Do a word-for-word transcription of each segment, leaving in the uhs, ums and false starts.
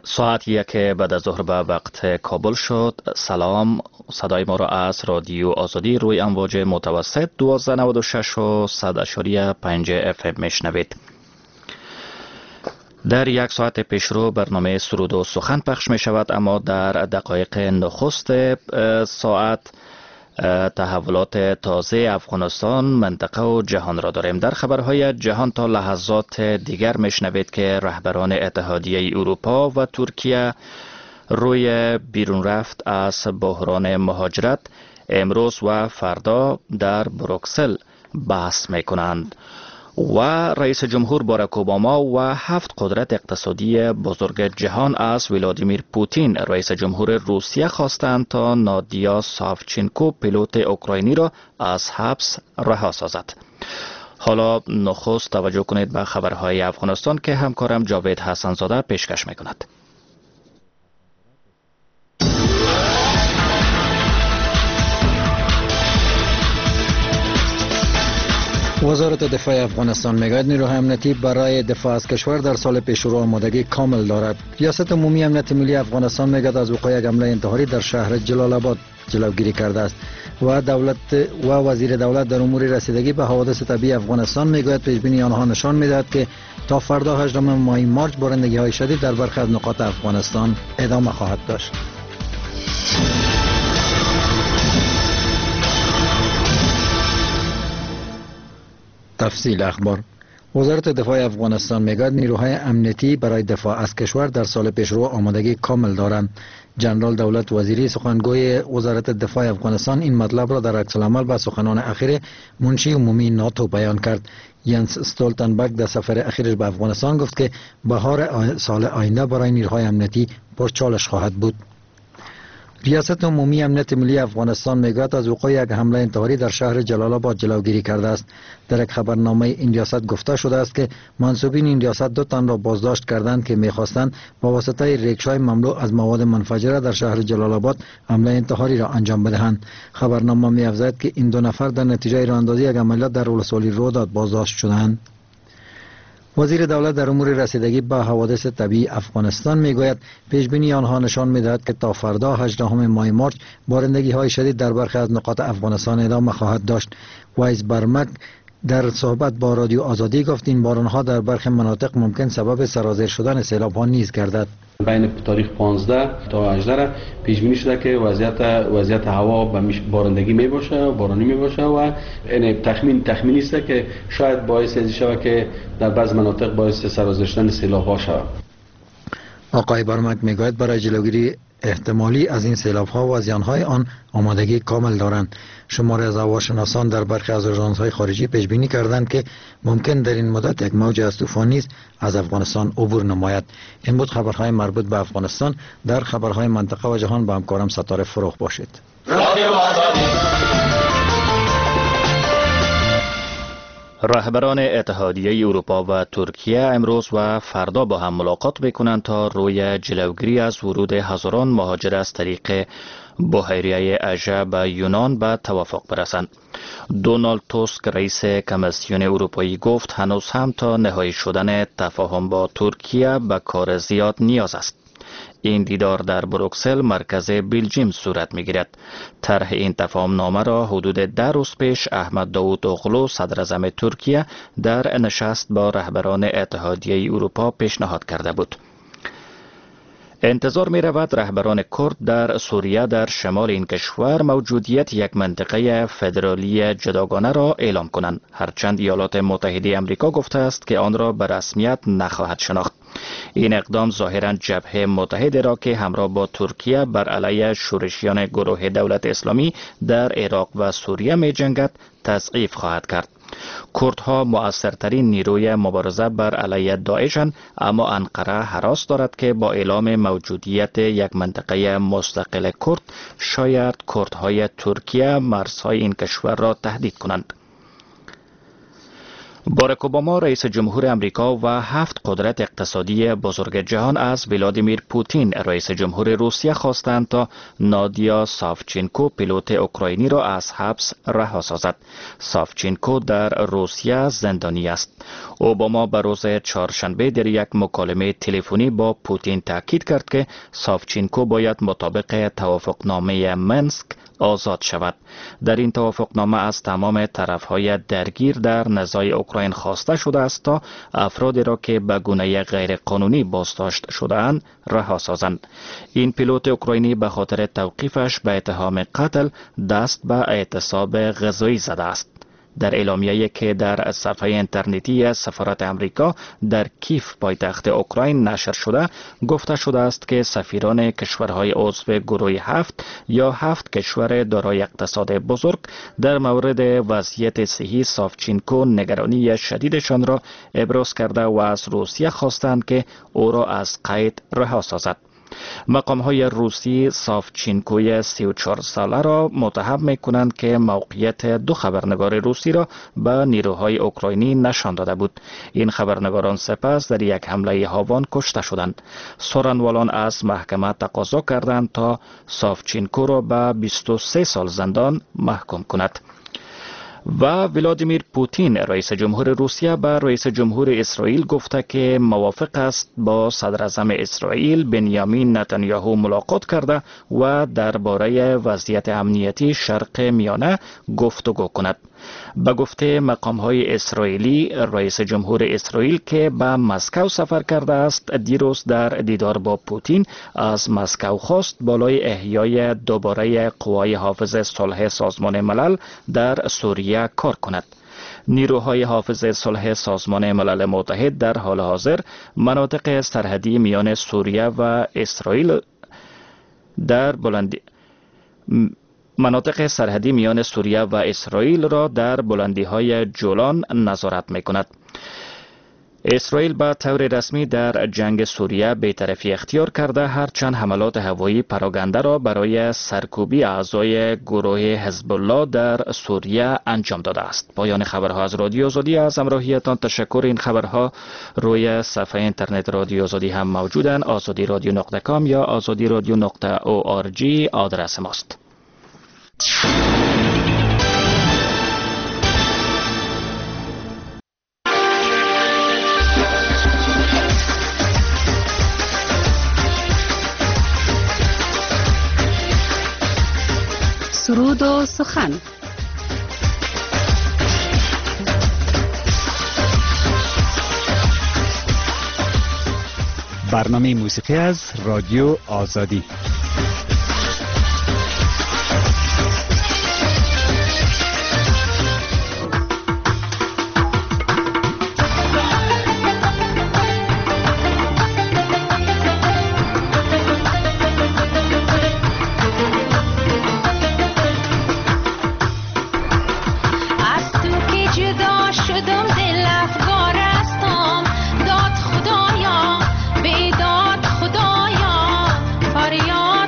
ساعت یک بعد از ظهر به وقت کابل شد. سلام، صدای ما را از رادیو آزادی روی امواج متوسط دوازده نود و شش و صد اشاری پنج اف ام میشنوید. در یک ساعت پیشرو برنامه سرود و سخن پخش می شود، اما در دقایق نخست ساعت تحولات تازه افغانستان، منطقه و جهان را داریم. در خبرهای جهان تا لحظات دیگر میشنوید که رهبران اتحادیه اروپا و ترکیه روی بیرون رفت از بحران مهاجرت امروز و فردا در بروکسل بحث می کنند و رئیس جمهور باراک اوباما و هفت قدرت اقتصادی بزرگ جهان از ولادیمیر پوتین رئیس جمهور روسیه خواستند تا نادیا ساوچینکو پیلوت اوکراینی را از حبس رها سازد. حالا نخست توجه کنید به خبرهای افغانستان که همکارم جاوید حسن زاده پیشکش میکند. وزارت دفاع افغانستان میگوید نیروهای امنیتی برای دفاع از کشور در سال پیشرو آمادگی کامل دارد. ریاست عمومی امنیت ملی افغانستان میگوید از وقوع یک حمله انتحاری در شهر جلال آباد جلوگیری کرده است و دولت و وزیر دولت در امور رسیدگی به حوادث طبیعی افغانستان میگوید پیشبینی آنها نشان میدهد که تا فردا هجدهم ماه مارچ بارندگی های شدید در برخی از نقاط افغانستان ادامه خواهد داشت. تفصیل اخبار. وزارت دفاع افغانستان میگوید نیروهای امنیتی برای دفاع از کشور در سال پیشرو آمادگی کامل دارند. جنرال دولت وزیری سخنگوی وزارت دفاع افغانستان این مطلب را در عکس العمل به سخنان اخیر منشی عمومی ناتو بیان کرد. ینس استولتنبرگ در سفر اخیرش به افغانستان گفت که بهار سال آینده برای نیروهای امنیتی پرچالش خواهد بود. ریاست عمومی امنیت ملی افغانستان میگوید از وقوع یک حمله انتحاری در شهر جلال آباد جلوگیری کرده است. در یک خبرنامه این ریاست گفته شده است که منصوبین این ریاست دو تن را بازداشت کردند که میخواستند با واسطه ریکشای مملو از مواد منفجره در شهر جلال آباد حمله انتحاری را انجام بدهند. خبرنامه می‌افزاید که این دو نفر در نتیجه راهاندازی یک عملیات در ولسوالی روداد بازداشت شدند. وزیر دولت در امور رسیدگی به حوادث طبیعی افغانستان میگوید پیشبینی آنها نشان میدهد که تا فردا هجدهم ماه مارچ بارندگی های شدید در برخی از نقاط افغانستان ادامه خواهد داشت. وایس برمک در صحبت با رادیو آزادی گفت این بارانها در برخی مناطق ممکن سبب سرازیر شدن سیلاب ها نیز گردد. بین تاریخ پانزده تا هجده پیش بینی شده که وضعیت وضعیت هوا به بارندگی می باشه، بارانی می باشه و این تخمین تخمینی است که شاید باعث از شود که در بعض مناطق باعث سرازیر شدن سیلاب ها شود. آقای برمک میگوید برای جلوگیری احتمالی از این سیلاب ها و زیان های آن آمادگی کامل دارند. شماری از هواشناسان در برخی از آژانس های خارجی پیش بینی کردند که ممکن در این مدت یک موج از طوفان نیز از افغانستان عبور نماید. این بود خبرهای مربوط به افغانستان. در خبرهای منطقه و جهان با همکارم ستاره فروغ باشید. رهبران اتحادیه اروپا و ترکیه امروز و فردا با هم ملاقات میکنند تا روی جلوگیری از ورود هزاران مهاجر از طریق بحیره اژه به یونان به توافق برسند. دونالد توسک رئیس کمیسیون اروپایی گفت هنوز هم تا نهایی شدن تفاهم با ترکیه به کار زیاد نیاز است. این دیدار در بروکسل مرکز بلژیم صورت می‌گیرد. طرح این تفاهم نامه را حدود ده روز پیش احمد داوود اوغلو صدر اعظم ترکیه در نشست با رهبران اتحادیه اروپا پیشنهاد کرده بود. انتظار می رود رهبران کرد در سوریه در شمال این کشور موجودیت یک منطقه فدرالی جداگانه را اعلام کنند، هرچند ایالات متحده آمریکا گفته است که آن را به رسمیت نخواهد شناخت. این اقدام ظاهراً جبهه متحده را که همراه با ترکیه بر علیه شورشیان گروه دولت اسلامی در عراق و سوریه می جنگد تضعیف خواهد کرد. کردها مؤثرترین نیروی مبارزه بر علیه داعشند، اما انقره هراس دارد که با اعلام موجودیت یک منطقه مستقل کرد شاید کردهای ترکیه مرزهای این کشور را تهدید کنند. باراک اوباما رئیس جمهور امریکا و هفت قدرت اقتصادی بزرگ جهان از ولادیمیر پوتین رئیس جمهور روسیه خواستند تا نادیا ساوچینکو پیلوت اوکراینی را از حبس رها سازد. ساوچینکو در روسیه زندانی است. اوباما به روز چهارشنبه در یک مکالمه تلفنی با پوتین تاکید کرد که ساوچینکو باید مطابق توافقنامه منسک آزاد شود. در این توافقنامه از تمام طرف‌های درگیر در نزاع اوکراین خواسته شده است تا افرادی را که به گونه غیرقانونی بازداشت شده‌اند رها سازند. این پیلوت اوکراینی به خاطر توقیفش به اتهام قتل دست به اعتصاب غذایی زده است. در اعلامیه‌ای که در صفحه اینترنتی سفارت امریکا در کیف پایتخت اوکراین نشر شده گفته شده است که سفیران کشورهای عضو گروه هفت یا هفت کشور دارای اقتصاد بزرگ در مورد وضعیت صحی ساوچینکو نگرانی شدیدشان را ابراز کرده و از روسیه خواستند که او را از قید رها سازد. مقام های روسی ساوچینکوی سی و چهار ساله را متهم می کنند که موقعیت دو خبرنگار روسی را به نیروهای اوکراینی نشان داده بود. این خبرنگاران سپس در یک حمله هاوان کشته شدند. سخنوالان از محکمه تقاضا کردند تا ساوچینکو را به بیست و سه سال زندان محکوم کند. و ولادیمیر پوتین رئیس جمهور روسیه به رئیس جمهور اسرائیل گفته که موافق است با صدر اعظم اسرائیل بنیامین نتانیاهو ملاقات کرده و درباره وضعیت امنیتی شرق میانه گفتگو کند. به گفته مقام‌های اسرائیلی، رئیس جمهور اسرائیل که به مسکو سفر کرده است دیروز در دیدار با پوتین از مسکو خواست بالای احیای دوباره قوای حافظ صلح سازمان ملل در سوریه کار کند. نیروهای حافظ صلح سازمان ملل متحد در حال حاضر مناطق سرحدی میان سوریه و اسرائیل در بلندی مناطق سرحدی میان سوریه و اسرائیل را در بلندی های جولان نظارت می کند. اسرائیل به طور رسمی در جنگ سوریه بی‌طرفی اختیار کرده، هرچند حملات هوایی پراگنده را برای سرکوبی اعضای گروه حزب الله در سوریه انجام داده است. پایان خبرها از رادیو آزادی. از همراهیتان تشکر. این خبرها روی صفحه اینترنت رادیو آزادی هم موجودند. آزادی رادیو نقطه کام یا آزادی رادیو نقطه او آر جی آدرس ماست. سرود و سخن. برنامه موسیقی از رادیو آزادی. فریاد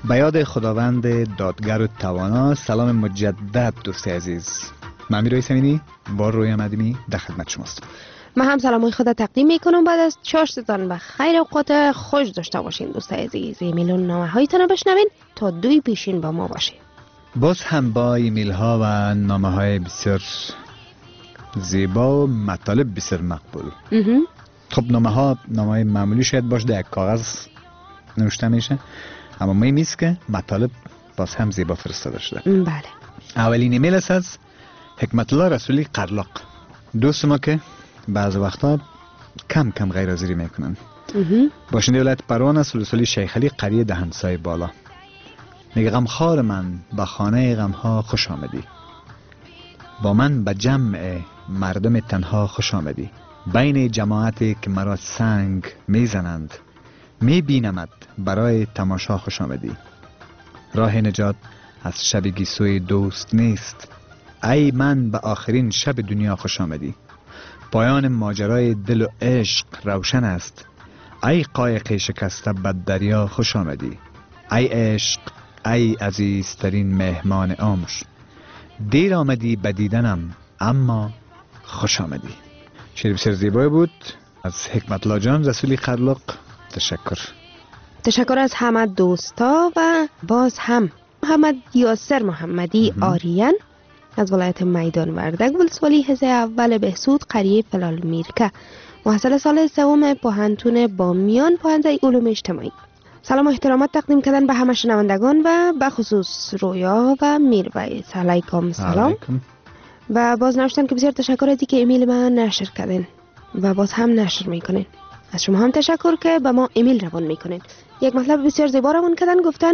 به یاد خداوند دادگر و توانا. سلام مجدد دوست عزیز. من امیر رئیس امینی بار روی مدیمی در خدمت شماست. من هم سلامای خود تقدیم میکنم بعد از چاشتتان و خیر اوقات خوش داشته باشین دوست عزیز. ایمیل و نامه هایتان بشنوین تا دوی پیشین با ما باشین. باز هم با ایمیل ها و نامه های بسیار زیبا و مطالب بسیار مقبول. خب نامه ها نامه های معمولی شاید باشه، در یک کاغذ نوشته میشه، اما مهم است که مطالب باز هم زیبا فرستاده شده. بله. اولین ایمیل است از حکمت الله رسولی قرلاق، دوست ما که بعض وقتا کم کم غیر حاضری میکنن. باشنده ولایت پروان است، رسولی شیخ علی قریه دهنسای بالا. میگه غمخوار من به خانه غمها خوش آمدی، با من به جمع مردم تنها خوش آمدی. بین جماعتی که مرا سنگ میزنند میبینمت، برای تماشا خوش آمدی. راه نجات از شب گیسوی دوست نیست، ای من به آخرین شب دنیا خوش آمدی. پایان ماجرای دل و عشق روشن است، ای قایق شکسته بد دریا خوش آمدی. ای عشق ای عزیزترین مهمان عمر، دیر آمدی به دیدنم اما خوش آمدی. شعر بسیار زیبای بود از حکمت الله جان رسولی قرلاق. تشکر. تشکر از همه دوستا و باز هم محمد یاسر محمدی آریان از ولایت میدان وردک ولسوالی حزه اول بهسود قریه فلال میرکه، محصل سال سوم پوهنتون بامیان پوهنده علوم اجتماعی. سلام و احترامات تقدیم کردن به همه شنوندگان و به خصوص رویا و میرویس. علیکم سلام. علیکم. و باز نوشتن که بسیار تشکر از که ایمیل من نشر کردین و باز هم نشر میکنین. از شما هم تشکر که به ما ایمیل روان میکنین. یک مطلب بسیار زیبا روان کردن، گفتن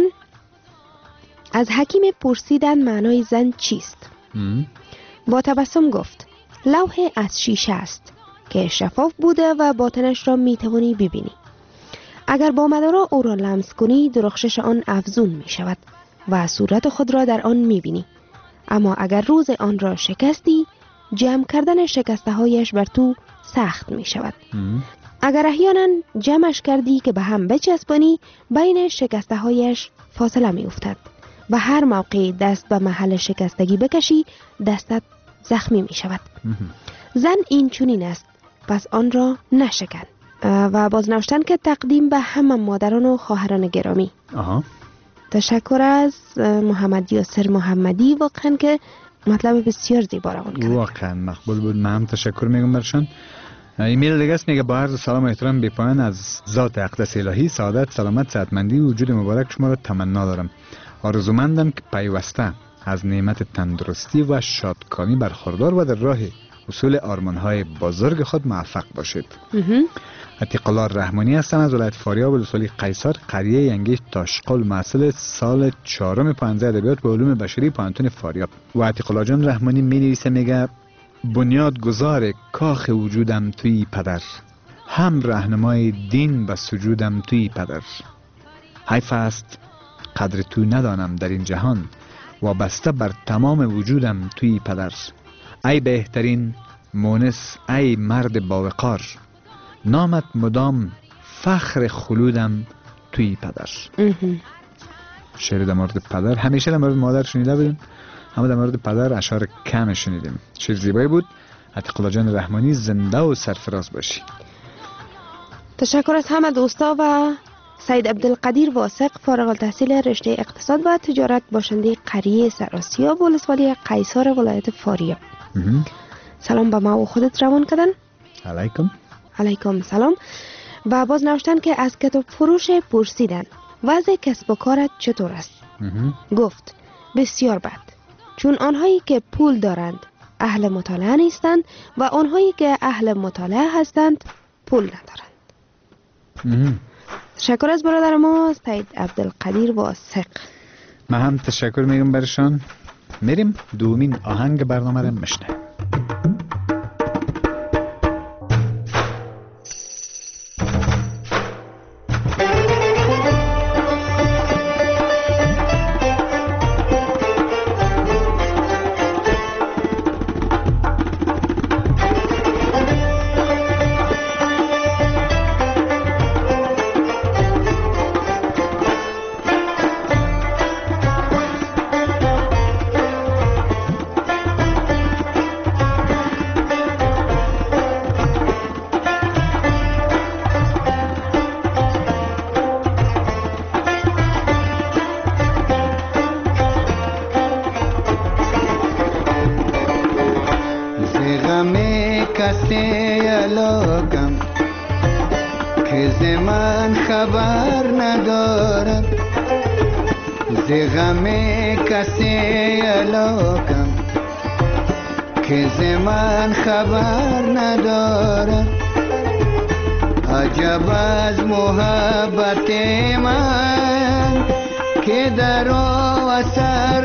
از حکیم پرسیدن معنای زن چیست؟ ام. با تبسم گفت لوح از شیشه است که شفاف بوده و باطنش را میتوانی ببینی. اگر با مدارا او را لمس کنی درخشش آن افزون می شود و صورت خود را در آن می بینی. اما اگر روز آن را شکستی جمع کردن شکسته هایش بر تو سخت می شود. ام. اگر احیانا جمعش کردی که به هم بچسبانی بین شکسته هایش فاصله می افتد و هر موقع دست به محل شکستگی بکشی دستت زخمی می شود. ام. زن این چنین است، پس آن را نشکن. و باز نوشتن که تقدیم به همه مادران و خواهران گرامی. آها. تشکر از محمد یاسر محمدی، واقعا که مطلب بسیار زیبا روان کرد. واقعا مقبول بود. من هم تشکر میگم برشان. ایمیل دیگه است، میگه با عرض سلام و احترام بی پایان از ذات اقدس الهی سعادت، سلامت، صحتمندی و وجود مبارک شما را تمنا دارم. آرزومندم که پیوسته از نعمت تندرستی و شادکامی برخوردار و در راه اصول آرمان‌های بزرگ خود موفق باشید. عتیق الله رحمانی هستم از ولایت فاریاب ولسوالی قیصر قریه ینگیش تاشقل، محصل سال چهارم پانزده ادبیات به علوم بشری پوهنتون فاریاب. و عتیق الله جان رحمانی می نویسه، میگه بنیاد گذار کاخ وجودم توی پدر، هم راهنمای دین و سجودم توی پدر. حیف است قدر تو ندانم در این جهان، و بسته بر تمام وجودم توی پدر. ای بهترین مونس ای مرد باوقار، نامت مدام فخر خلودم توی پدر. شعر در مورد پدر، همیشه در مورد مادر شنیده بودیم، اما در مورد پدر اشعار کم شنیدیم. شعر زیبایی بود. عتیق الله جان رحمانی زنده و سرفراز باشی. تشکر از همه دوستا و سید عبدالقدیر واسق فارغ التحصیل رشته اقتصاد و تجارت باشنده قریه سراسیاب ولسوالی قیصر ولایت فاریاب. سلام به ما و خودت روان کردن. علیکم. علیکم سلام. و باز نوشتن که از کتاب فروش پرسیدن وضع کسب و کارت چطور است؟ گفت بسیار بد، چون آنهایی که پول دارند اهل مطالعه نیستند و آنهایی که اهل مطالعه هستند پول ندارند. تشکر از برادر ما سید عبدالقدیر واسق. من هم تشکر میگم برشان. میریم دومین آهنگ برنامه را میشنویم. ز غم کسی علاقم که ز من خبر ندارد. عجب از محبت من که در او اثر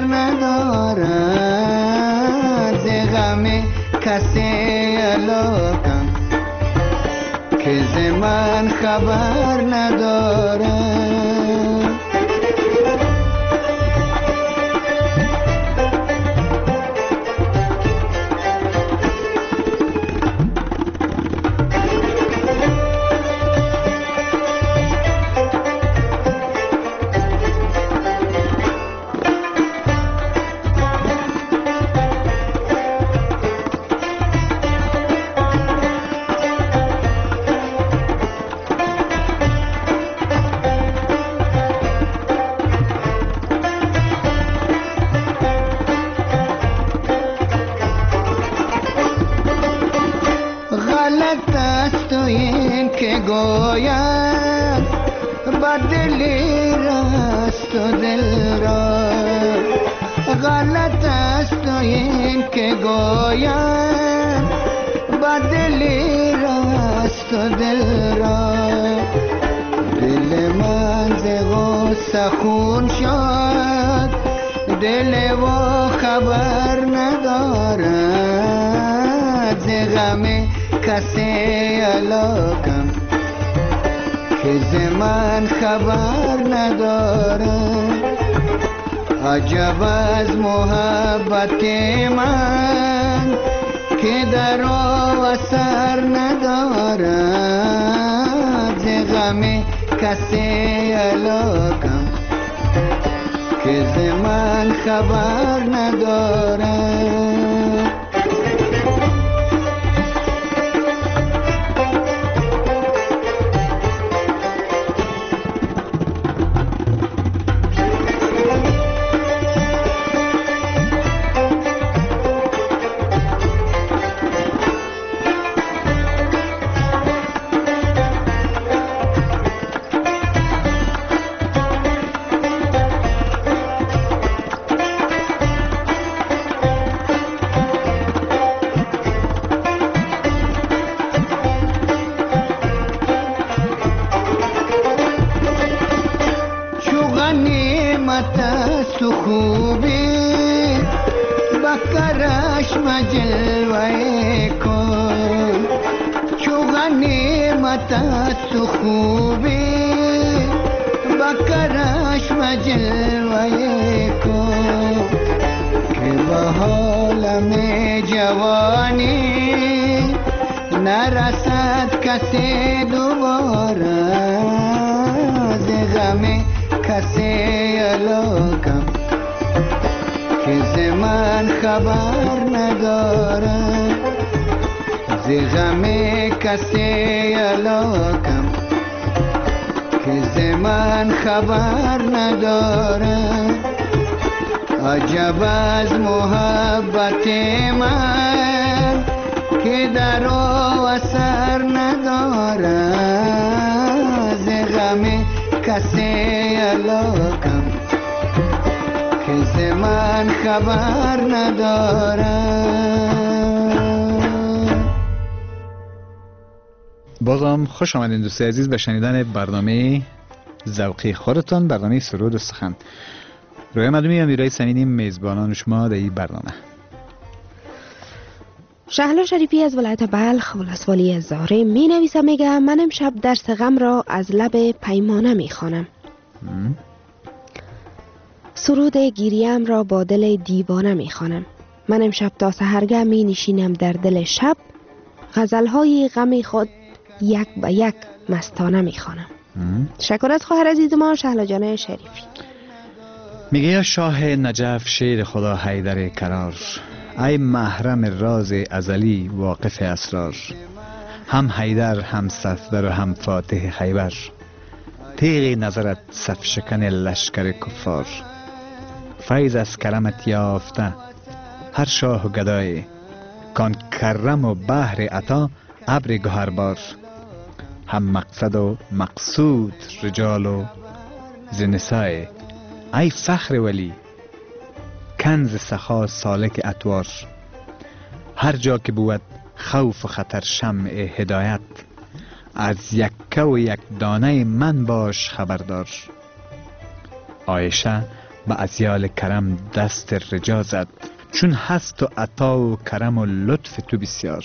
ندارد. ز غم کسی علاقم که ز من خبر ندارد. غلط است این که گوید بدلی راست و دل را. غلط است این که گوید بدلی راست و دل را. دل من ز غصه خون شد، دل و خبر ندارد. ز غم کسی علاقم که ز من خبر ندارد. عجب از محبت من که در او اثر ندارد. ز غم کسی علاقم که ز من خبر ندارد. تو خوبی با کرشم جلوه کن. چو غنیمت تو خوبی با کرشم جلوه کن. که با حالم جوانی نرسد کسی دوباره. ز غم کسی علاقم که ز من خبر ندارد. ز غم کسی علاقم که ز من خبر ندارد. عجب از محبت من که در او اثر ندارد. ز غم کسی علاقم که ز من خبر ندارد. بازم خوش آمدین دوستای عزیز به شنیدن برنامه ذوقی خودتان، برنامه سرود و سخن. روی مدومی امیرای سمینی میزبانان شما در این برنامه. شهلا شریفی از ولایت بلخ ولسوالی زاره می نویسه، میگه من امشب درس غم را از لب پیمانه می خوانم. سرود گیریم را با دل دیوانه می خوانم. من امشب تا سحرگه می نشینم در دل شب، غزلهای غم خود یک به یک مستانه می خوانم. تشکر از خواهر عزیز ما شهلا جان شریفی. میگه یا شاه نجف شیر خدا حیدر کرار، ای محرم راز ازلی واقف اسرار. هم حیدر هم صفدر و هم فاتح خیبر، تیغ نظرت صف شکن لشکر کفار. فیض از کرمت یافته هر شاه و گدای، کان کرم و بحر عطا ابر گهربار. هم مقصد و مقصود رجال و ز نسای ای فخر ولی کنز سخا سالک اطوار هر جا که بود خوف و خطر شمع هدایت از یکه و یک دانه من باش خبردار عایشه به ازیال کرم دست رجا زد چون هست و عطا و کرم و لطف تو بسیار.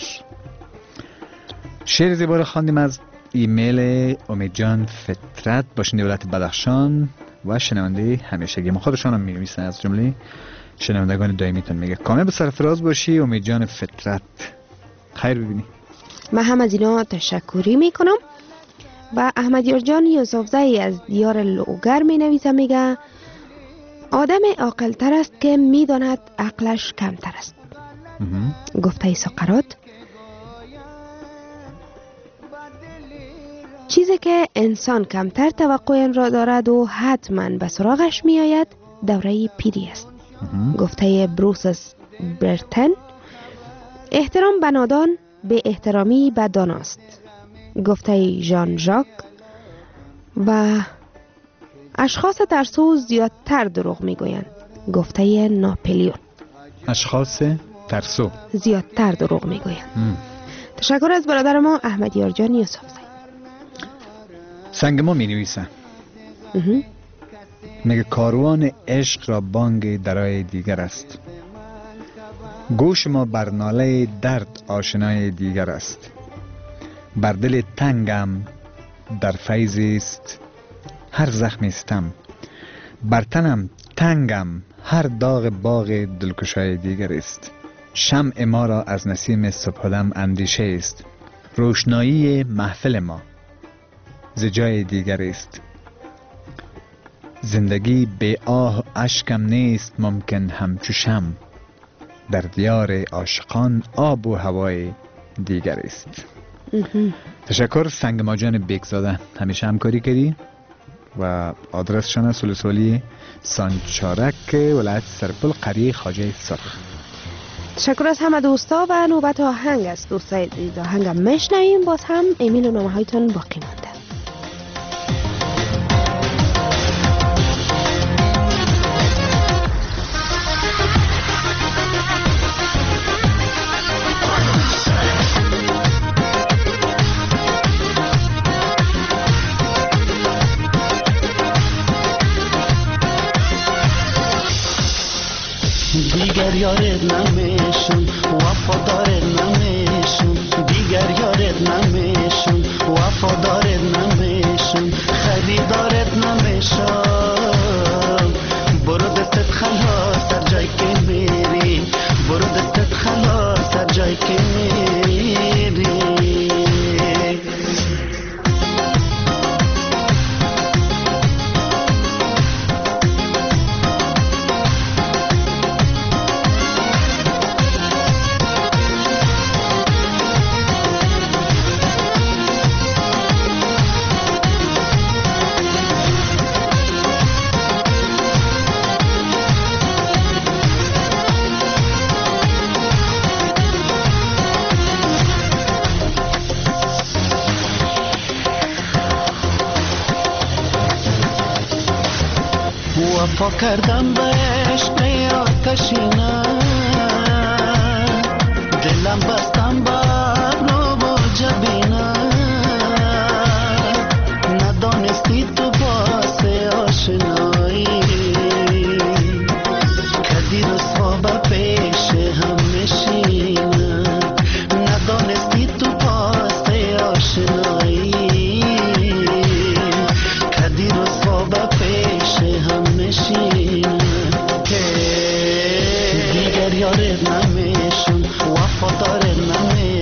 شعر زیبا رو خواندیم از ایمیل امیدجان فطرت باشنده ولایت بدخشان و شنونده همیشگی ما. خودشان هم می‌نویسن از جمله شنوندگان دائمیتون. میگه کامل به سرفراز باشی امیدجان فطرت، خیر ببینی. من هم از اینا تشکری میکنم. و احمدیار جان یوسفزئی از دیار لوگر می نویسه، میگه آدم عاقل تر است که میداند عقلش کمتر است. گفته سقراط چیزی که انسان کمتر توقع آن را دارد و حتما به سراغش می آید دوره پیری است. گفته بروس برتن احترام به نادان به احترامی به داناست. گفته ژان ژاک و اشخاص ترسو زیادتر دروغ میگویند. گفته ناپلیون اشخاص ترسو زیادتر دروغ میگویند. تشکر از برادر ما احمدیار جان یوسفزئی. سنگ ما می نویسه میگه کاروان عشق را بانگ درای دیگر است، گوش ما بر ناله درد آشنای دیگر است، بر دل تنگم در فیض است هر زخم استم، بر تنم تنگم هر داغ باغ دلکشای دیگر است، شمع ما را از نسیم صبحدم اندیشه است، روشنایی محفل ما ز جای دیگر است، زندگی به آه و اشکم نیست ممکن همچو شم، در دیار عاشقان آب و هوای دیگر است. تشکر سنگ ماجان بیگزاده، همیشه همکاری کردی و آدرسشان سلسولی سانچارک ولایت سرپل قریه خواجه سرخ. تشکر از همه دوستا و نوبت آهنگ است. دوستای عزیز آهنگم میشنویم، باز هم ایمیل و نامه هایتون باقی مانده. دیگر یارت نمیشم وفادارت نمیشم، دیگر یارت نمیشم وفادارت نمیشم، خریدارت نمیشم، برو دستت خلاص هر جای که میری، برو دستت خلاص هر جای که میری. وفا کردم به عشق آتشینه، دلم بستم بر رو و جبینه، ندانستی تو باس آشنایی، کدی رسوا به پیش هم نشینه، ندانستی تو باس آشنایی، کدی رسوا به پیش هم نشینه. دیگر یارت نمیشم وفادارت نمیشم،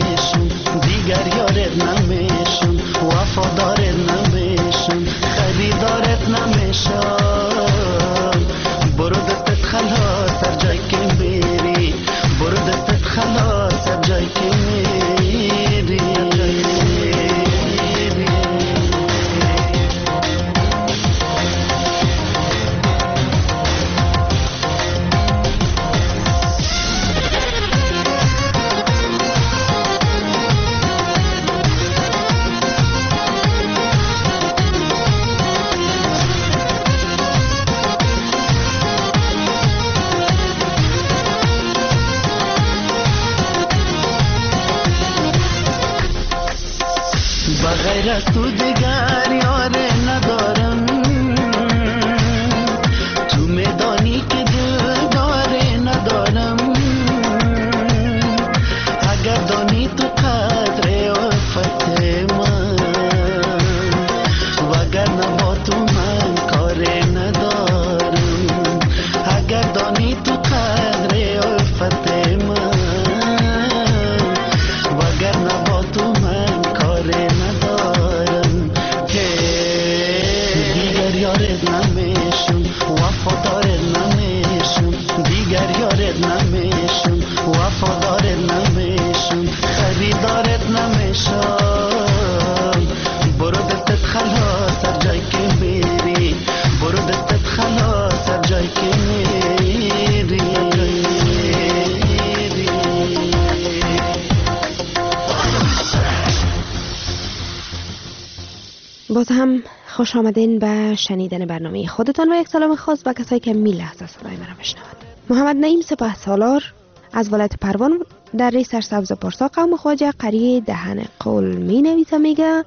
باز هم خوش آمدین به شنیدن برنامه خودتان و یک سلام خاص به کسایی که می لحظه صدای مرا بشنوند. محمد نعیم سپه سالار از ولایت پروان در ری سرسبز پارسا قوم خواجه قریه دهن قول می نویسه. میگه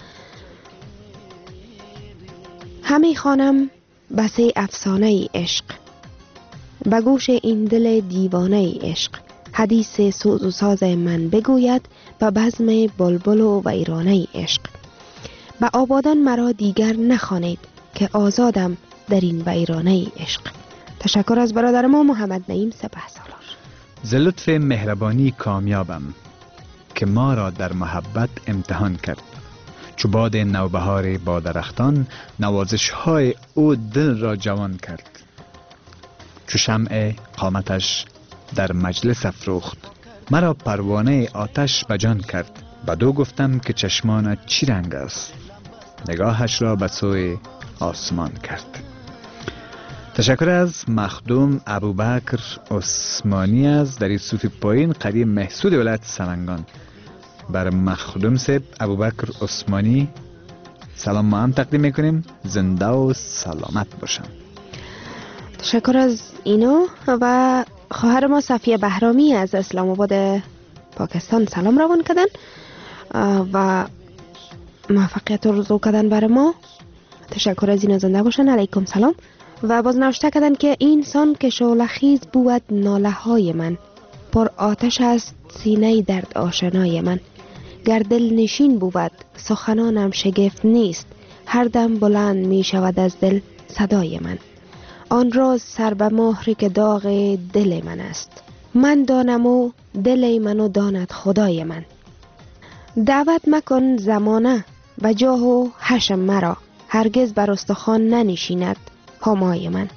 همه خانم بسه افسانه عشق، به گوش این دل دیوانه عشق، حدیث سوز و ساز من بگوید به بزم بلبل و ویرانه عشق. به آبادان مرا دیگر نخوانید که آزادم در این ویرانه عشق. تشکر از برادر ما محمد نعیم سپه سالار. ز لطف مهربانی کامیابم که ما را در محبت امتحان کرد. چو باد نوبهار با درختان نوازش های او دل را جوان کرد. چو شمع قامتش در مجلس افروخت مرا پروانه آتش بجان کرد. بدو گفتم که چشمانت چی رنگ است، نگاهش را به سوی آسمان کرد. تشکر از مخدوم ابوبکر عثمانی از در صوفی پایین قریه محسود ولایت سمنگان. بر مخدوم سب ابوبکر عثمانی سلام ما هم تقدیم میکنیم. زنده و سلامت باشن. تشکر از اینو. و خواهر ما صفیه بهرامی از اسلام آباد پاکستان سلام روان کردن و موفقیت رو رزو کردن برای ما. تشکر از این. زنده باشن. علیکم سلام. و باز نوشته کردن که این سان که شعله‌خیز بود ناله های من، پر آتش است سینه درد آشنای من. گر دل نشین بود سخنانم شگفت نیست، هر دم بلند می شود از دل صدای من. آن راز سر به مهری که داغ دل من است، من دانم و دل منو داند خدای من. دعوت مکن زمانه و جاه و حشم مرا، هرگز بر استخوان ننشیند همای من.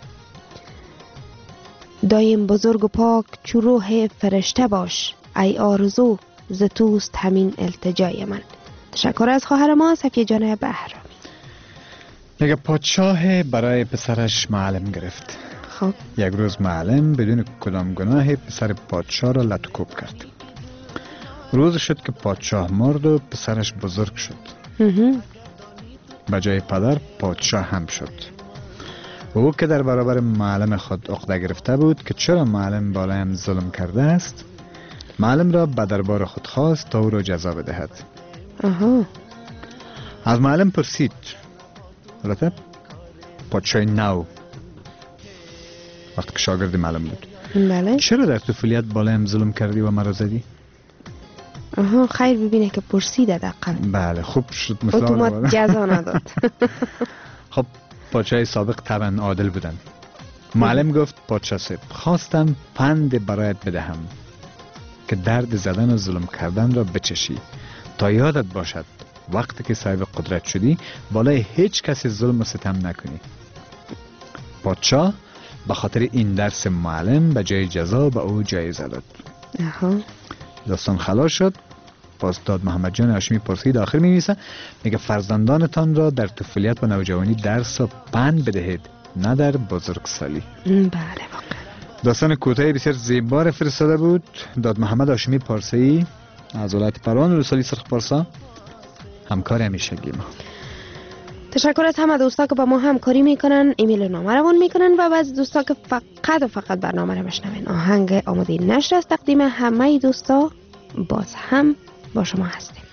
دایم بزرگ و پاک چو روح فرشته باش، ای آرزو ز توست همین التجای من. تشکر از خواهر ما صفیه جان بهرامی. یک پادشاه برای پسرش معلم گرفت. خب یک روز معلم بدون کدام گناه پسر پادشاه را لطکوب کرد. روز شد که پادشاه مرد و پسرش بزرگ شد. به جای پدر پادشاه هم شد. و او که در برابر معلم خود عقده گرفته بود که چرا معلم بالایم ظلم کرده است، معلم را به دربار خود خواست تا او را جزا بدهد. آها. از معلم پرسید، البته پادشاه نو وقتی که شاگرد معلم بود، بله، چرا در طفولیت بالایم ظلم کردی و مرا زدی؟ آها، خیر ببینه که پرسیده دقیقا. بله خوب شد مثلا اتومات جزا نداد. خب پادشاه سابق طبعا عادل بودن. معلم گفت پادشاه صاحب خواستم پند برایت بدهم که درد زدن و ظلم کردن را بچشی تا یادت باشد وقتی که صاحب قدرت شدی بالای هیچ کسی ظلم و ستم نکنی. پادشاه به خاطر این درس معلم به جای جزا به او جایزه داد. آها. داستان خلاص شد. باز داد محمد جان هاشمی پرسید آخر می‌نویسه، میگه فرزندانتان را در طفولیت و نوجوانی درس و پند بدهید، نه در بزرگسالی. بله واقعا. داستان کوتاه بسیار زیبا فرستاده بود داد محمد هاشمی پارسی از ولایت پروان ولسوالی سرخ پارسا، همکار همیشگی ما. تشکر از همه دوستا که با ما همکاری میکنن، ایمیل نامه روان میکنن و بعض دوستا که فقط و فقط برنامه رو بشنوین. آهنگ آماده نشر است تقدیم همه دوستا. باز هم با شما هستیم.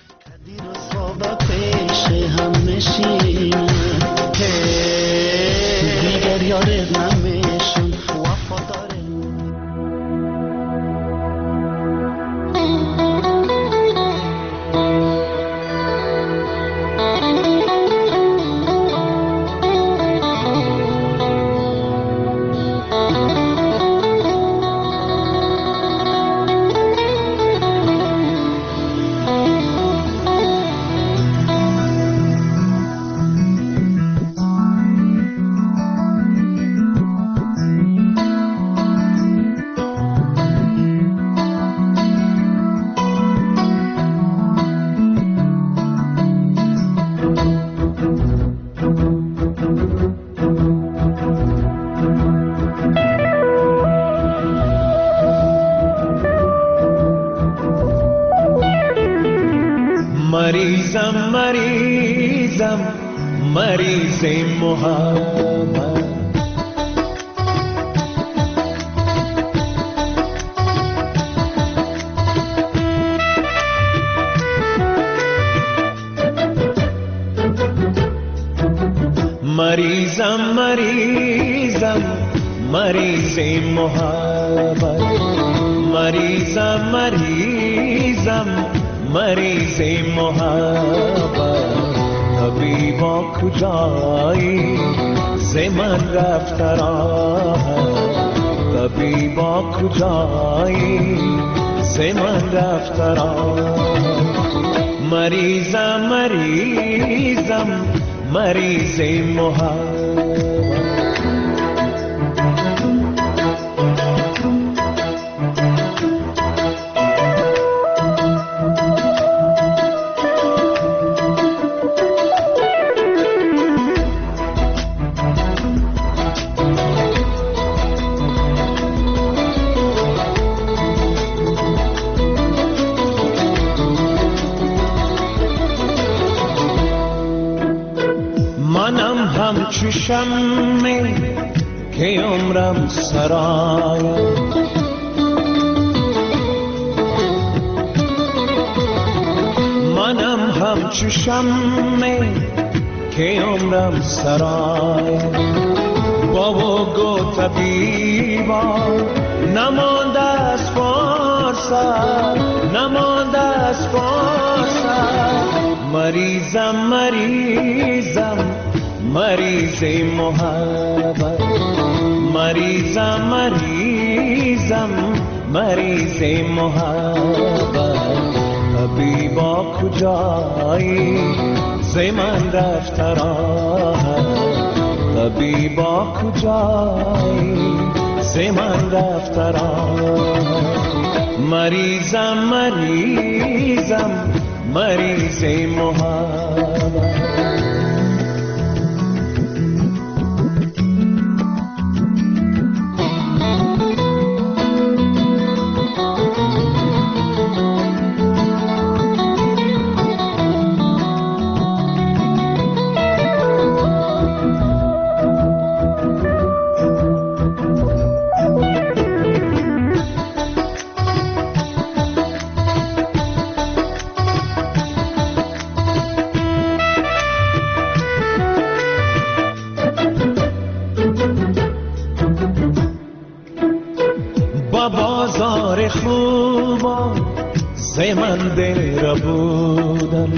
دیگر یارت نمیشون وفادار. مریضم مریضم مریض محبت. مریضم مریضم مریض محبت، مریضم مریضم مریض محبت. طبیبا کجایی ز من رفت راحت، طبیبا کجایی ز من رفت راحت. مریضم مریضم مریض محبت. همچو شمع که عمرم سرایم، منم همچو شمع که عمرم سرایم. بابا گو طبیبا نمانده از فرصت، نمانده از فرصت. مریضم مریضم مریض محبت، مریضم مریضم مریض محبت. طبیبا کجایی ز من رفت راحت، طبیبا کجایی ز من رفت راحت. مریضم مریضم مریض محبت. بازار خوبا ز من دل را بودم،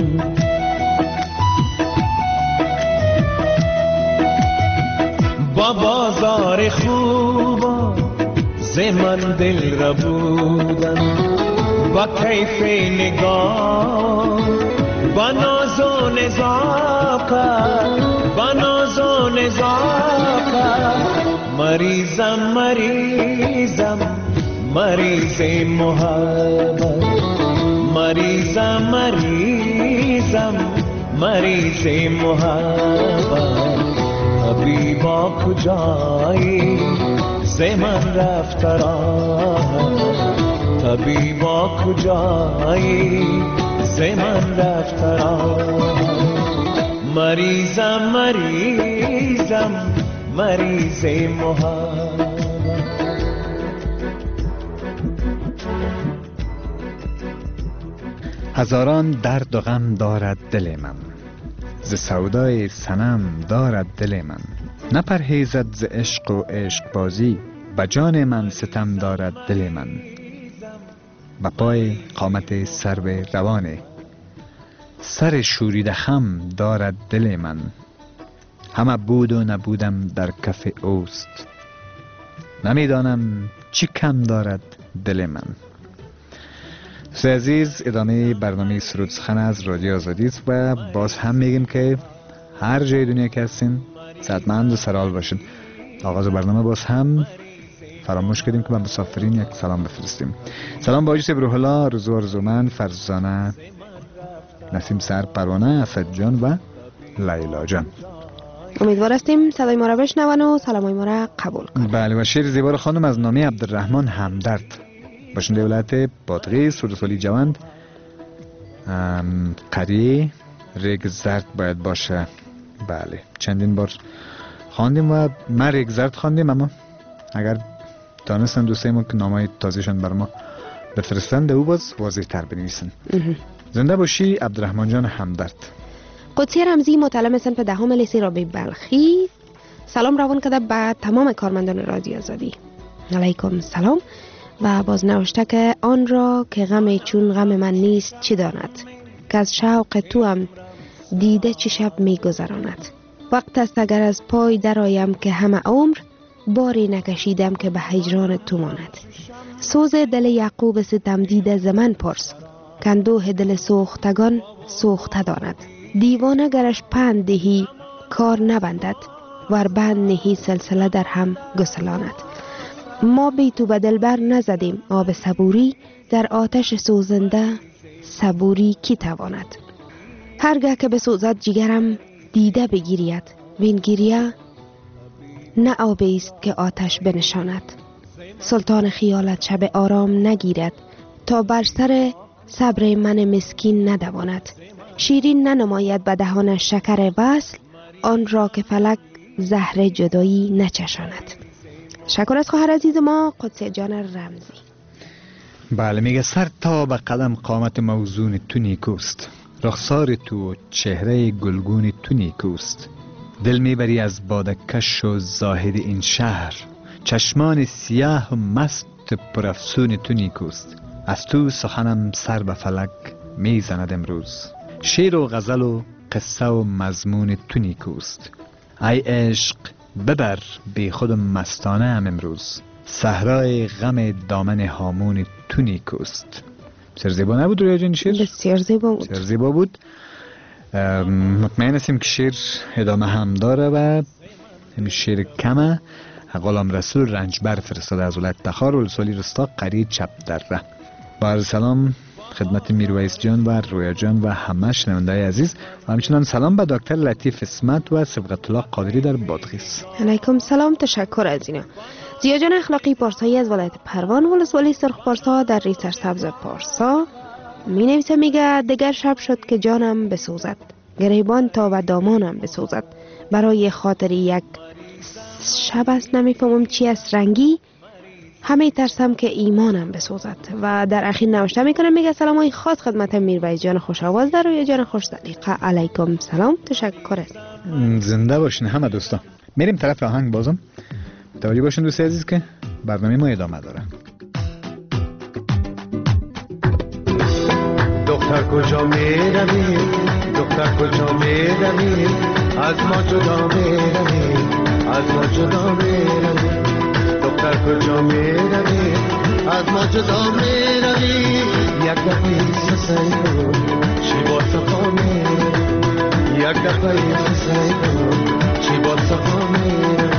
با بازار خوبا ز من دل را بودم. با کیف نگاه با ناز و نزاکت، با ناز و نزاکت. مریضم مریضم مریض محبت، مریضم مریضم مریض محبت. طبیبا کجایی ز من رفت راحت، طبیبا کجایی ز من رفت راحت. مریضم مریضم مریض محبت. هزاران درد و غم دارد دل من، ز سودای صنم دارد دل من. نپرهیزد ز عشق و عشق بازی، به جان من ستم دارد دل من. به پای قامت سرو روانه، سر شوریده خم دارد دل من. همه بود و نبودم در کف اوست، نمیدانم چی کم دارد دل من. دوستای عزیز، ادامه برنامه سرود سخن از رادیو آزادی است و باز هم میگیم که هر جای دنیا که هستین صحتمند و سرحال باشین. آغاز برنامه باز هم فراموش کردیم که به مسافرین یک سلام بفرستیم. سلام با یوسف روح الله، رضا رضومند، فرزانه، نسیم سر، پروانه، اسد جان و لیلا جان. امیدوار هستیم صدای ما را بشنون و سلامای ما را قبول کنند. بله، و شعر زیبا خانم از نامه عبدالرحمن همدرد، باشنده ولایت بادغیس، سردسالی جوند، قریه ریگ زرد باید باشه. بله چندین بار خواندیم و ما ریگ زرد خواندیم، اما اگر دانستن دوستای ما که نامای تازهشان بر ما بفرستند او باز واضح تر بنویسن. زنده باشی عبدالرحمن جان همدرد. قدسی رمزی مطلع صنف دهم لیسه رابعه بلخی سلام روان کرده به تمام کارمندان رادیو آزادی. علیکم سلام و باز نوشته که آن را که غم چون غم من نیست چی داند، که از شوق تو هم دیده چی شب می گذراند. وقت است اگر از پای درایم که همه عمر باری نکشیدم که به هجران تو ماند. سوز دل یعقوب ستم دیده زمن پرس، کندوه دل سوختگان سوخته داند. دیوانه گرش پند دهی کار نبندد، ور بند نهی سلسله در هم گسلاند. ما بی تو به دلبر نزدیم آب صبوری، در آتش سوزنده صبوری کی تواند. هرگاه که بسوزد جگرم دیده بگیرید، وین گریه نه آبی است که آتش بنشاند. سلطان خیالت شب آرام نگیرد، تا بر سر صبر من مسکین ندواند. شیرین ننماید به دهان شکر وصل، آن را که فلک زهر جدایی نچشاند. شکر از خواهر عزیز ما قدسی جان رمزی. بله میگه سر تا به قدم قامت موزون تو نیکوست، رخسار تو چهره گلگون تو نیکوست. دل میبری از بادکش و زاهد این شهر، چشمان سیاه و مست پرافسون تو نیکوست. از تو سخنم سر به فلک میزند امروز، شعر و غزل و قصه و مضمون تو نیکوست. ای عشق ببر بی خود مستانه هم امروز، صحرای غم دامن هامون تو نیکوست. بسیار زیبا نبود رویا جان شعر؟ بسیار زیبا بود. بسیار زیبا بود. مطمئن هستیم که شعر ادامه هم داره و همین شعر کمه. غلام رسول رنجبر فرستاده از ولایت تخار ولسوالی رستاق قریه چپ دره. با عرض سلام خدمت میرویس جان و رویا جان و همه شنونده‌های عزیز و همچنان سلام به دکتر لطیف اسمت و سبقت الله قادری در بادغیس. علیکم سلام، تشکر از اینا. زیا جان اخلاقی پارسایی از ولایت پروان ولسوالی سرخ پارسا در ریسر سبز پارسا می نویسه، میگه دگر شب شد که جانم بسوزد، گریبان تا و دامانم بسوزد. برای خاطر یک شب است نمیفهمم چی است رنگی، همه ترسم که ایمانم بسوزد. و در اخیر نوشته میکنه، میگه سلام های خاص خدمت میرویس جان خوش آواز در روی جان خوش سلیقه. علیکم سلام، تشکر است. زنده باشین همه دوستا. میریم طرف آهنگ بازم. توجه باشین دوست عزیز که برنامه ما ادامه داره. دختر کجا می روی، دختر کجا می روی، از ما جدا می روی، از ما جدا می روی. دختر کجا می روی، از ما جدا می روی. یک دفعه سسای کن چی با صفا می روی، یک دفعه سسای کن چی با صفا می روی.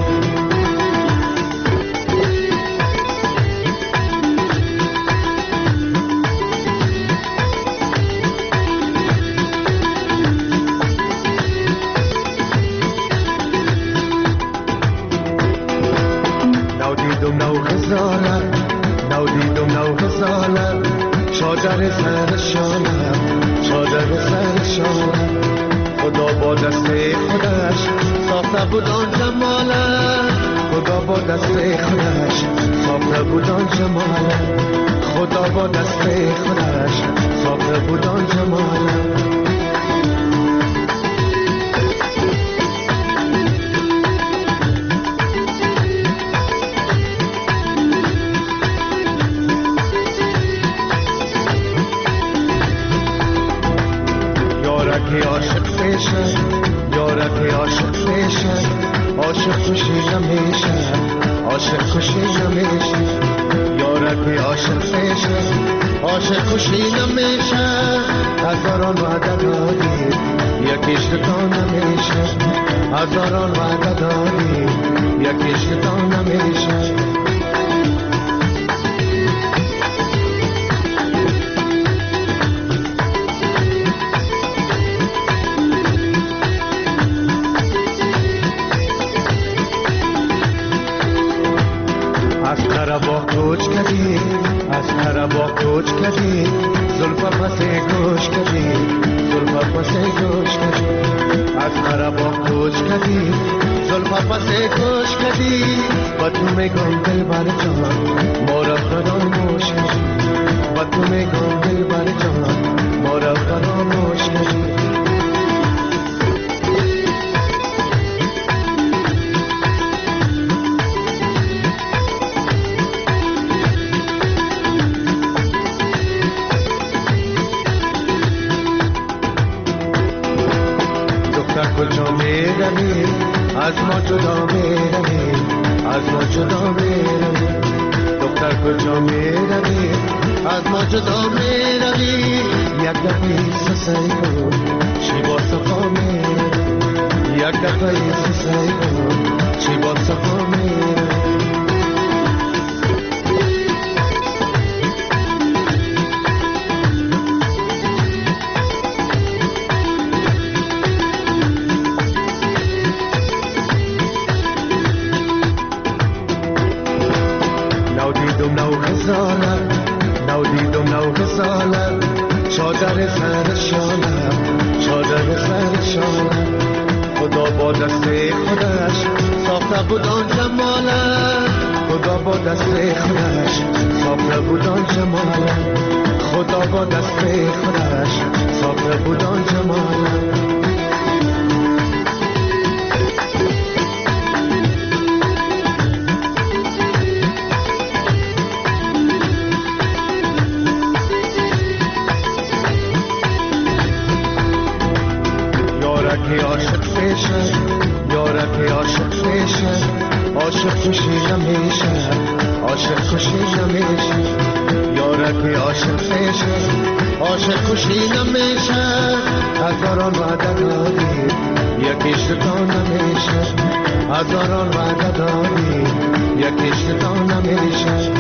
نو دیدم نو غزالم، چادر سر شانم، چادر سر شانم. خدا با دست خودش ساخته بود آن جمالم، خدا با دست خودش ساخته بود آن جمالم، خدا با دست خودش ساخته بود آن جمالم. یارک عاشق میشن، عاشق خوشی نمیشن، عاشق خوشی نمیشن. یارک عاشق میشن، عاشق خوشی نمیشن. هزاران وعده دادی یکیش تا نمیشن، هزاران وعده دادی یکیش تا نمیشن. کوچ کردی از قرباق کوچ کردی، زلفا پس گوش کردی، زلفت پس گوش کردی از عربا کوچ کردی زلفت پس گوش کردی با تو میگم دل بر جان ما را فراموش کردی با تو میگم دل بر جان ما را فراموش کردی کجا میروی از ما جدا میروی از ما جدا میروی دختر کجا میروی از ما جدا میروی یک دفعه سسای کن چی با صفا میروی یک دفعه سسای کن چی با صفا میروی نو دیدم نو غزالم چادر سر شالم چادر سر شالم خدا با دست خودش ساخته بود آن جمالم خدا با دست خودش ساخته بود آن جمالم خدا با دست خودش ساخته بود آن جمالم عاشق میشه یارک عاشق میشه عاشق خوشی نمیشه عاشق خوشی نمیشه یارک عاشق میشه عاشق خوشی نمیشه هزاران وعده دادی یکیش تا نمیشه هزاران وعده دادی یکیش تا نمیشه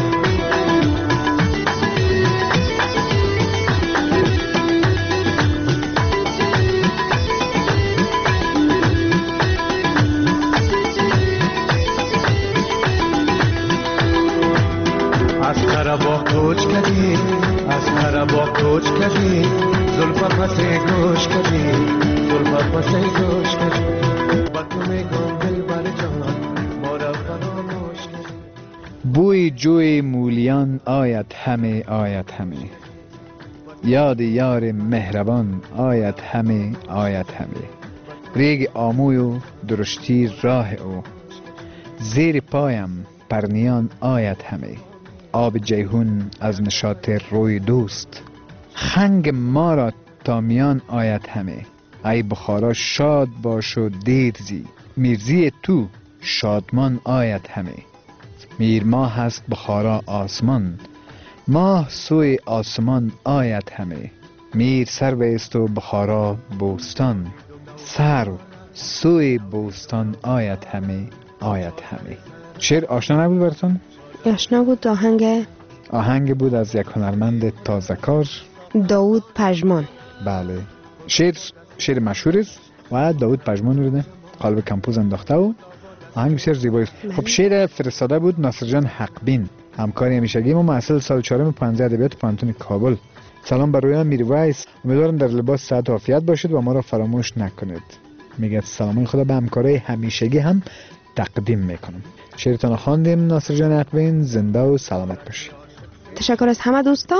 کوچ کردی از عربا کوچ کردی زلفت پس گوش کردی زلفت پس گوش کردی با تو میگم دل بر جان ما را فراموش کردی بوی جوی مولیان آید همه آید همه یاد یار مهربان آید همه آید همه ریگ آموی و درشتی راه او زیر پایم پرنیان آید همه آب جیهون از نشاط روی دوست خنگ ما را تا میان آید همه ای بخارا شاد باش و دیرزی میرزی تو شادمان آید همه میر ماه هست بخارا آسمان ماه سوی آسمان آید همه میر سر بیست و بخارا بوستان سر سوی بوستان آید همه آید همه. شعر آشنا نبود براتون؟ آشنا بود. آهنگ آهنگ بود از یک هنرمند تازه کار داوود پژمان. بله شعر شعر مشهور است و داوود پژمان رو قالب کمپوز انداخته و آهنگ بسیار زیبایی است. خب شعر فرستاده بود ناصر جان حقبین، همکاری همیشگی ما، محصل سال چهارم پانزده ادبیات پانتون کابل. سلام بر رویان میرویس، امیدوارم در لباس صحت و عافیت باشید و ما را فراموش نکنید. میگه سلام خدا به همکارای همیشگی هم تقدیم میکنم. شعرتان خواندیم ناصر جان حقبین، زنده و سلامت باشید. تشکر از همه دوستا.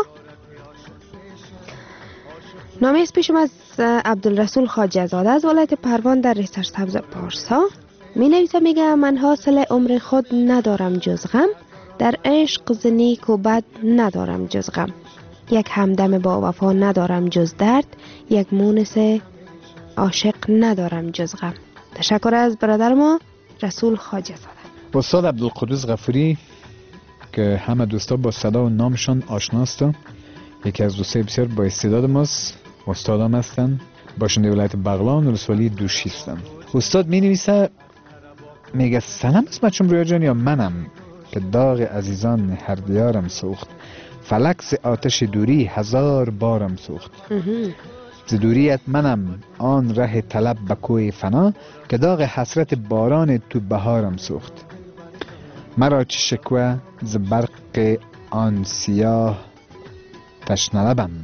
نامه از پیشم از عبدالرسول خواجه زاده از ولایت پروان در ریسر سبز پارسا. می نویسه، میگه من حاصل عمر خود ندارم جز غم، در عشق ز نیک و بد ندارم جز غم، یک همدم با وفا ندارم جز درد، یک مونس عاشق ندارم جز غم. تشکر از برادر ما رسول خواجه زاده. استاد عبدالقدوس غفوری که همه دوستا با صدا و نامشان آشناست، یکی از دوستای بسیار با استعداد ماست، استادام هستن، باشنده ولایت بغلان ولسوالی دوشی هستن. استاد می نویسه، میگه سلام اسمت چون رویا جان یا منم که داغ عزیزان هر دیارم سوخت، فلک ز آتش دوری هزار بارم سوخت، ز دوریت منم آن ره طلب به کوی فنا، که داغ حسرت باران تو بهارم سوخت. مرا چه شکوه ز برق آن سیاه تشنه لبم،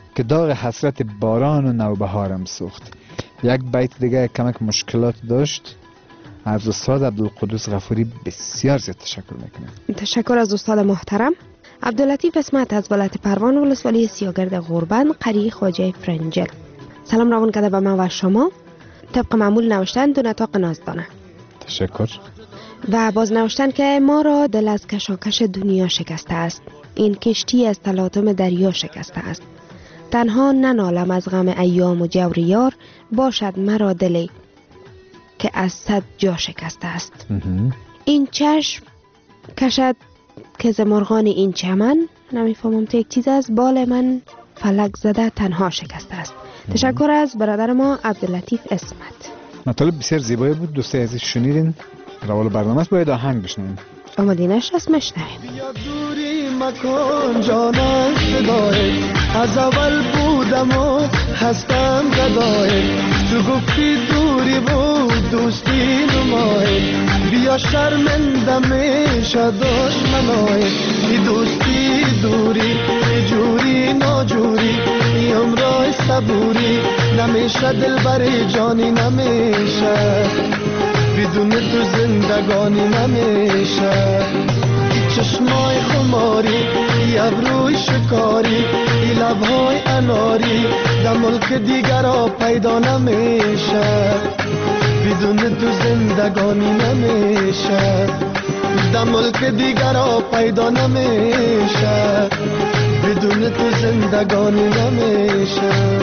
که داغ حسرت باران و نوبهارم سوخت. یک بیت دیگه کمک مشکلات داشت. از استاد عبدالقدوس غفوری بسیار زیاد تشکر میکنم. تشکر از استاد محترم. عبداللطیف اسمت از ولایت پروان ولسوالی سیاگرد غوربند قریه خواجه فرنجل. سلام روان کرده به من و شما. طبق معمول نوشتن دو نطاق نازدانه. تشکر. و باز نوشتن که ما را دل از کشاکش دنیا شکسته است، این کشتی از تلاطم دریا شکسته است. تنها ننالم از غم ایام و جور یار، باشد مرا دلی که از صد جا شکسته است. این چشم کشد که ز مرغان این چمن، نمیفهمم تو یک چیز از بال من فلک زده تنها شکسته است. تشکر از برادر ما عبداللطیف اسمت. مطالب بسیار زیبایی بود. دوستای عزیز شنیدین. روال برنامه است، باید آهنگ بشنویم. آمدینش از مشنویم. بیا دوری مکن جانم صدای، از اول بودم و هستم گدای، تو گفتی دوری بود دوستی نمای، بیا شرمنده میشه دشمنای، ای دوستی دوری ای جوری ناجوری، ای عمرای صبوری، نمیشه دل بر جانی نمیشه، بدون تو زندگانی نمیشه، چشمای خماری ای ابروی شکاری ای لبهای اناری در ملک دیگر ها پیدا نمیشه، بدون تو زندگانی نمیشه، در ملک دیگر ها پیدا نمیشه، بدون تو زندگانی نمیشه.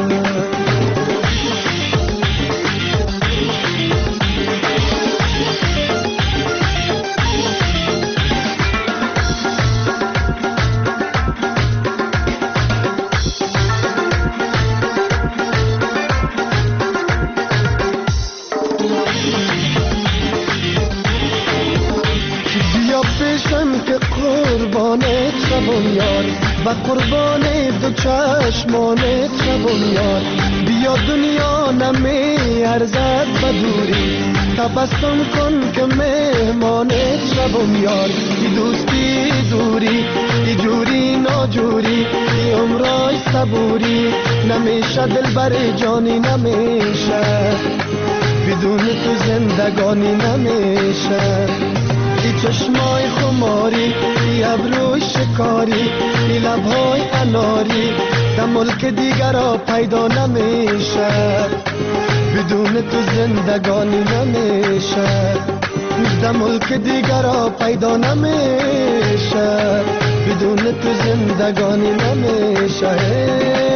و قربان دو چشمانت شبم یار، بیا دنیا نمی ارزد و دوری، تبسم کن که مهمانت شبم یار، ای دوستی دوری ای جوری ناجوری، ای عمرای صبوری، نمیشه دل بر جانی نمیشه، بدون تو زندگانی نمیشه، ای چشمای خماری ای ابروی شکاری ای لبهای اناری در ملک دیگر ها پیدا نمیشه، بدون تو زندگانی نمیشه، در ملک دیگر ها پیدا نمیشه، بدون تو زندگانی نمیشه.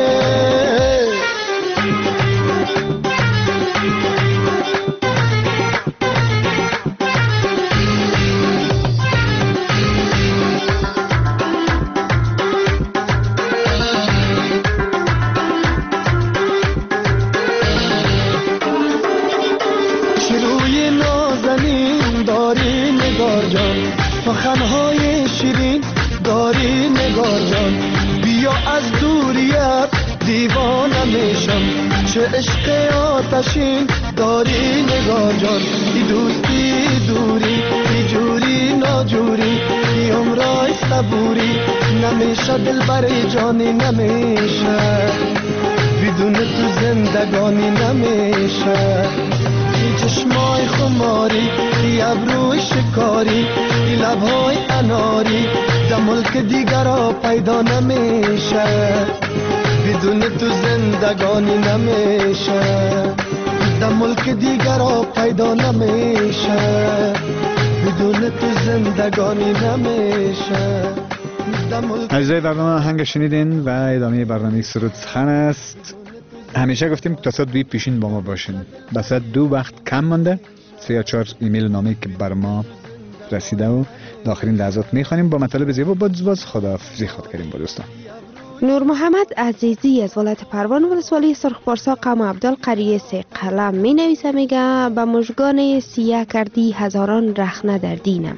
سخنهای شیرین داری نگار جان، بیا از دوریت دیوانه میشم، چه عشق آتشین داری نگار جان، ای دوستی دوری ای جوری ناجوری، ای عمرای صبوری، نمیشه دل بر جانی نمیشه، بدون تو زندگانی نمیشه، ای چشمای خماری ای ابروی شکاری ای لبهای اناری در ملک دیگر ها پیدا نمیشه، بدون تو زندگانی نمیشه، در ملک دیگر ها پیدا نمیشه، بدون تو زندگانی نمیشه. عزیزای برنامه آهنگ شنیدین و ادامه برنامه سرود سخن است. همیشه گفتیم که تا ساعت دوی پیشین با ما باشین. به ساعت دو وقت کم مانده. سه یا چهار ایمیل نامه که بر ما رسیده و داخلین لحظات میخوانیم با مطالب زیبا. باز باز خداحافظی خود کردیم با دوستان. نور محمد عزیزی از ولایت پروان ولسوالی سرخپارسا قوم عبدال قریه سه قلم می نویسه، میگه به مژگان سیاه کردی هزاران رخنه در دینم،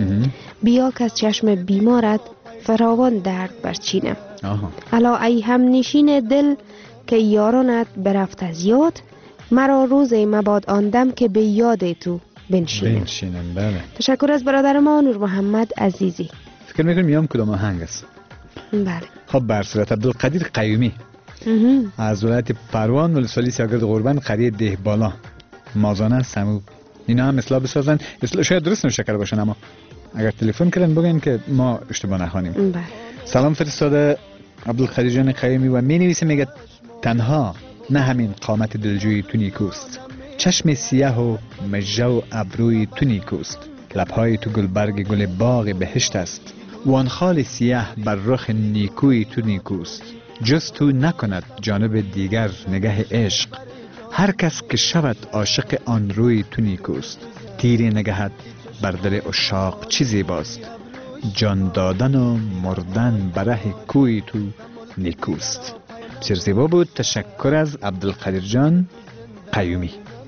بیا که از چشم بیمارت فراوان درد برچینم، الا ای هم نشین دل که یارانت برفت از یاد، مرا روز مباد آندم که به یاد تو بنشینم. بنشینم بله. تشکر از برادر ما نور محمد عزیزی. فکر میکنم میام کدام آهنگ است. بله. خب بر صورت عبدالقدیر قیومی از ولایت پروان ولسوالی سیاگرد غربند قریه ده بالا مازانه سمو اینا هم اصلاح بسازن. اصلاح شاید درست نشکر باشن اما اگر تلفن کردن بگن که ما اشتباه نخوانیم. سلام فرستاده عبدالقادر جان قیومی و می نویسه میگه تنها نه همین قامت دلجوی تو نیکوست، چشم سیاه و مژه و ابروی تو نیکوست، لبهای تو گلبرگ گل باغ بهشت است، وان خال سیاه بر رخ نیکوی تو نیکوست، جز تو نکند جانب دیگر نگه عشق، هر کس که شود عاشق آن روی تو نیکوست، تیر نگهت بر دل عشاق چی زیباست، جان دادن و مردن بره کوی تو نیکوست. بسیار زیبا بود. تشکر از عبدالقادر جان قیومی.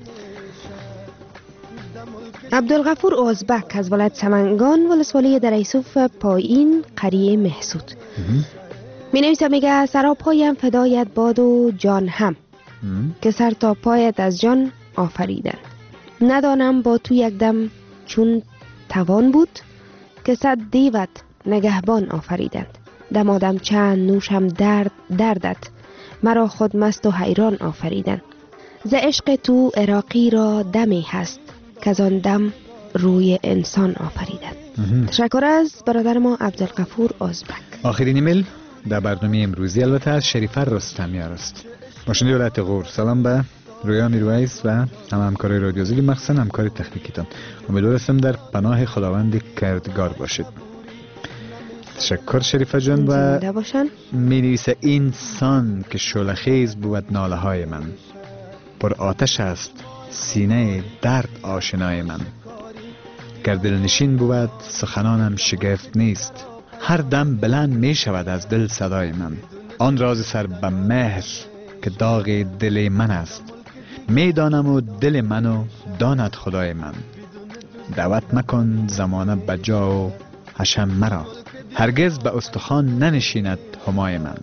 عبدالغفور ازبک از ولایت سمنگان ولسوالی در یوسف پایین قریه محسود می نویسه میگه سراپایم فدایت باد و جان هم که سر تا پایت از جان آفریدن، ندانم با تو یک دم چون توان بود که صد دیوت نگهبان آفریدند، دمادم چند نوشم درد دردت مرا خود مست و حیران آفریدند، ز عشق تو عراقی را دمی هست که از آن دم روی انسان آفریدند. تشکر از برادر ما عبدالغفور ازبک. آخرین ایمیل در برنامه امروزی البته از شریفه رستمیار است. باشنده ولایت غور. سلام به رویا میرویس و هم همکارای رادیو زیلی، مخصوصا همکار تکنیکیتان. امیدوارم در پناه خداوند کردگار باشید. تشکر شریفه جان. و می نویسه انسان که شعله‌خیز بود ناله های من، پر آتش است سینه درد آشنای من، گر دلنشین بود سخنانم شگفت نیست، هر دم بلند می شود از دل صدای من، آن راز سر به مهر که داغ دل من است، می دانم و دل منو داند خدای من، دعوت مکن زمانه بجا و حشم مرا، هرگز به استخوان ننشیند همای من،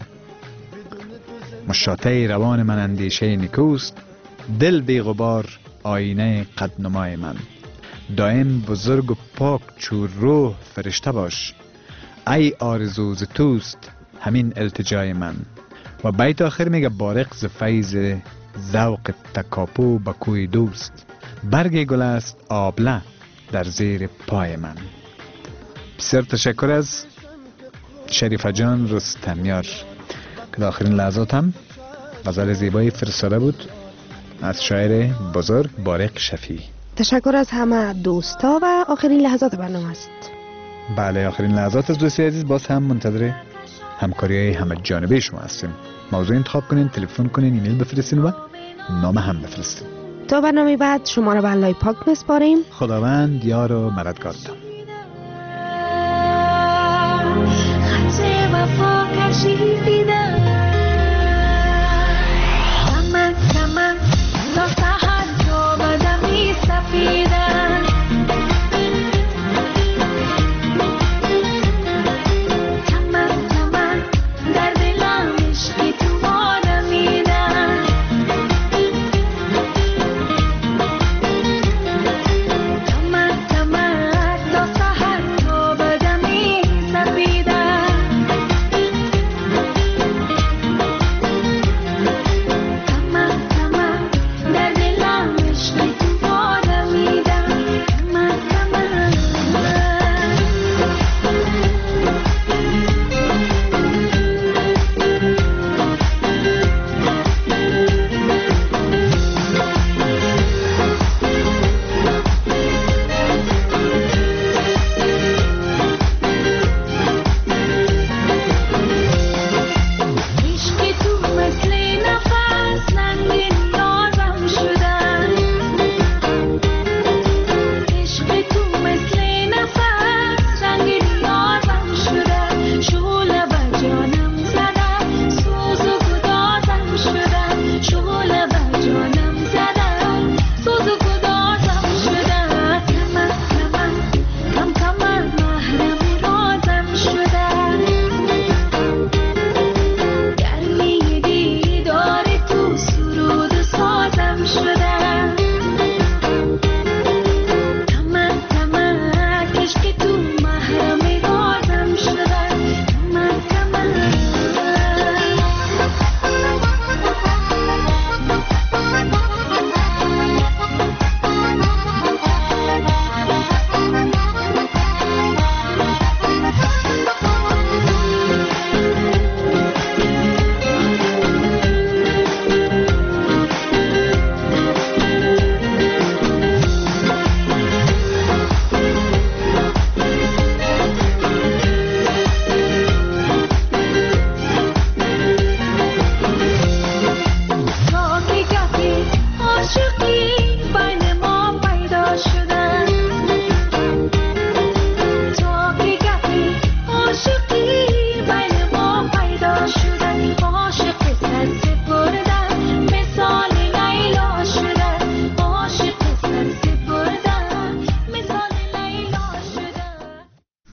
مشاطه روان من اندیشه نیکوست، دل بی غبار آینه قدنمای من، دائم بزرگ و پاک چو روح فرشته باش، ای آرزو ز توست همین التجای من. و بیت آخر میگه بارق ز فیض ذوق تکاپو به کوی دوست، برگ گل است آبله در زیر پای من. بسیار تشکر از شریفه جان رستمیار که در آخرین لحظات هم غزل زیبایی فرستاده بود از شاعر بزرگ بارق شفیعی. تشکر از همه دوستا و آخرین لحظات برنامه است. بله، آخرین لحظات از دوستی عزیز. باز هم منتظر همکاری های همه جانبه شما هستیم. موضوع انتخاب کنین، تلفن کنین، ایمیل بفرستین و نام هم بفرستین. تا برنامه بعد شما را به الله پاک میسپاریم. خداوند یار و مددگارتان. خط وفا کشیدم